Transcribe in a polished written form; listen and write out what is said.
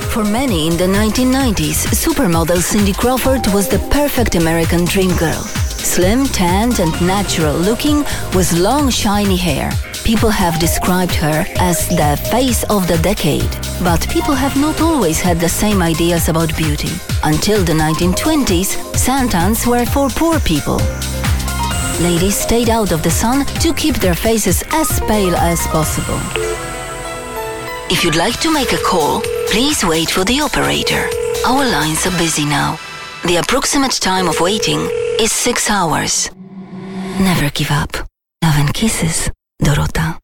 For many in the 1990s, supermodel Cindy Crawford was the perfect American dream girl. Slim, tanned and natural looking with long shiny hair. People have described her as the face of the decade. But people have not always had the same ideas about beauty. Until the 1920s, santans were for poor people. Ladies stayed out of the sun to keep their faces as pale as possible. If you'd like to make a call, please wait for the operator. Our lines are busy now. The approximate time of waiting is 6 hours. Never give up. Love and kisses, Dorota.